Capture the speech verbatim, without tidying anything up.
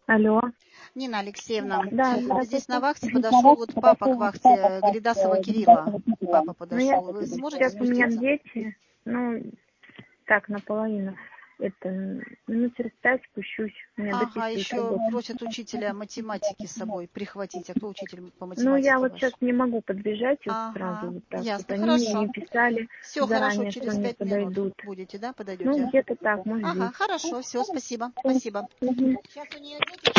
Алло. Нина Алексеевна, Да, здесь на вахте подошел вот папа к вахте Галидасова Кирилла. Папа подошел. Ну, Вы я, сможете сейчас у меня спуститься? дети, ну, так, наполовину. Это, ну, через пять спущусь. У меня Ага, дописывают еще работу. просят учителя математики с собой прихватить. А кто учитель по Ну, математике я вот ваш? сейчас не могу подбежать вот сразу Ага, вот так вот. ясно, Они мне хорошо. не писали Все, хорошо, заранее, что через они пять минут подойдут. будете, да, Ну, подойдете? где-то так, может, Ага, здесь. хорошо, все, спасибо, спасибо. Мгм. Сейчас у нее дети